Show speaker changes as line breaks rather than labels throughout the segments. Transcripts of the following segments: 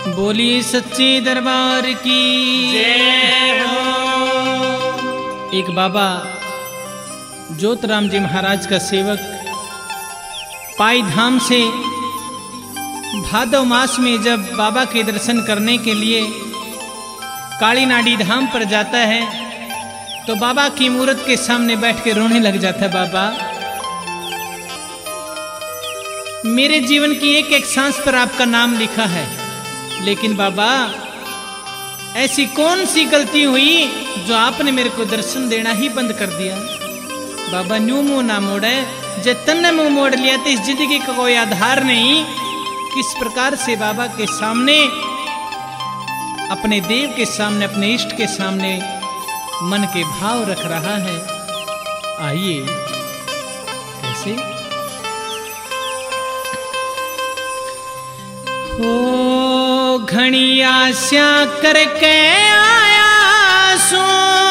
बोली सच्चे दरबार की
जय हो।
एक बाबा ज्योतराम जी महाराज का सेवक पाई धाम से भादव मास में जब बाबा के दर्शन करने के लिए काली नाडी धाम पर जाता है तो बाबा की मूर्त के सामने बैठ के रोने लग जाता है। बाबा, मेरे जीवन की एक एक सांस पर आपका नाम लिखा है, लेकिन बाबा ऐसी कौन सी गलती हुई जो आपने मेरे को दर्शन देना ही बंद कर दिया। बाबा न्यू मुंह ना मोड़े, जतन ने मुंह मोड़ लिया तो इस जिंदगी का कोई आधार नहीं। किस प्रकार से बाबा के सामने, अपने देव के सामने, अपने इष्ट के सामने मन के भाव रख रहा है। आइए कैसे हो घनी आशा करके आया सो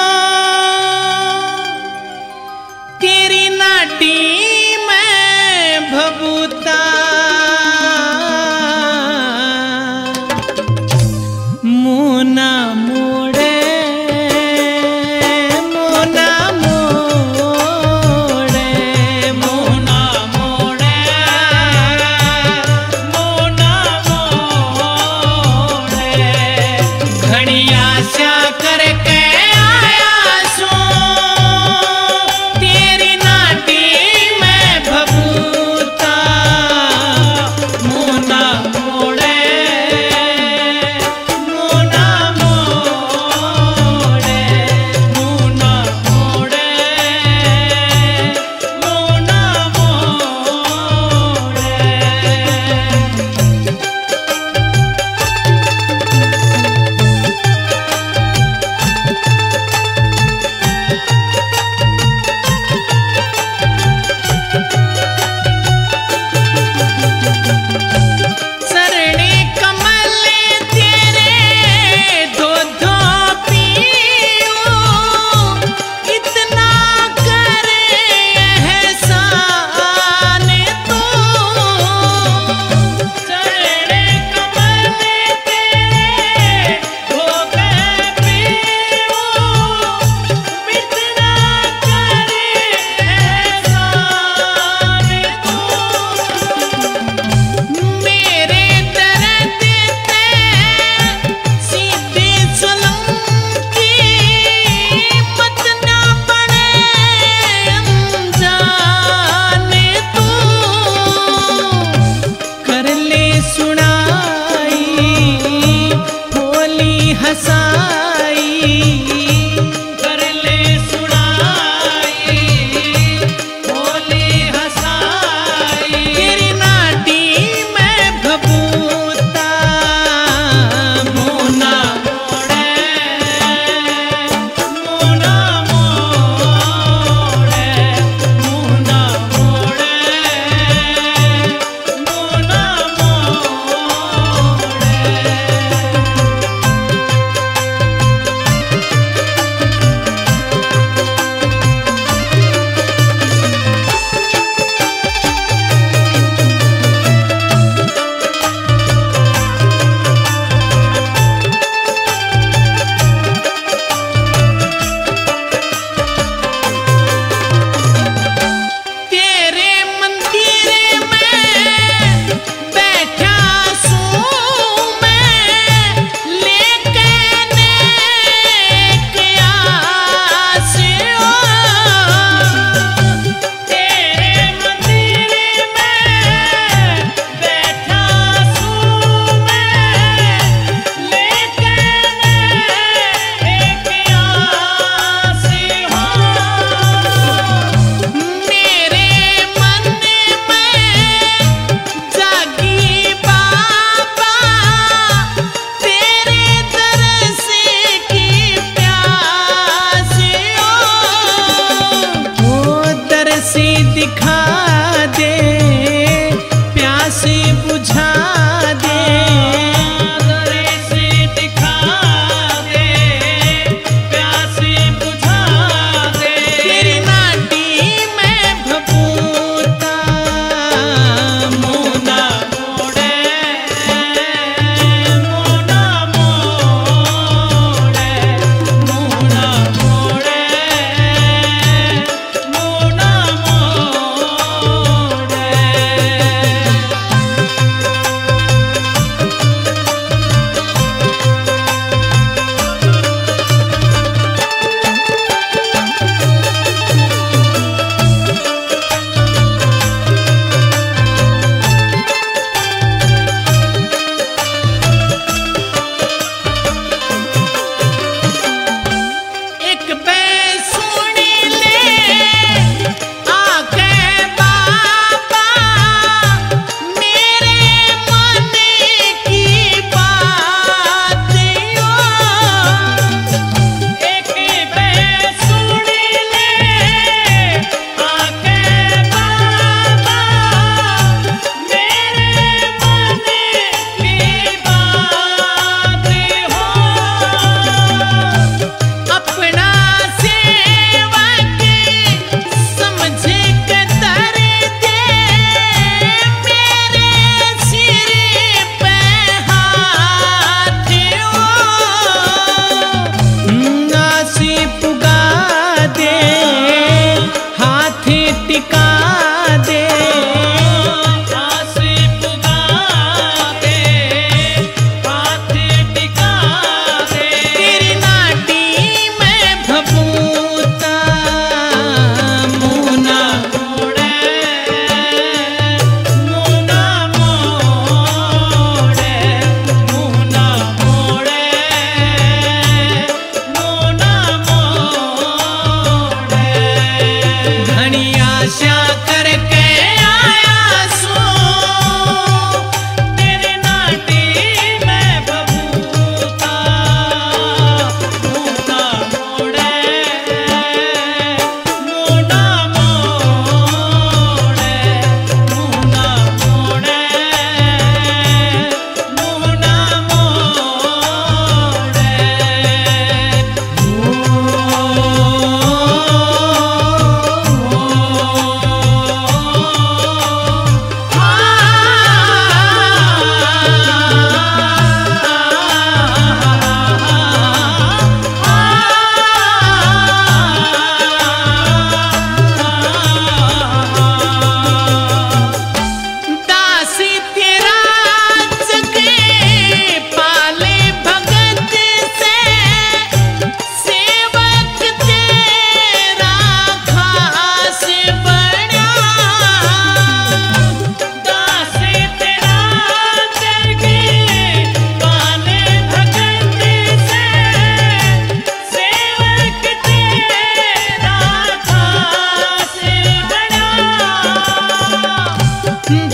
तेरी नाटी में भभूता मुना मोड़े मुना मोड़े मुना मोड़े मुना मोड़े घड़ी आशा करके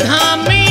धामी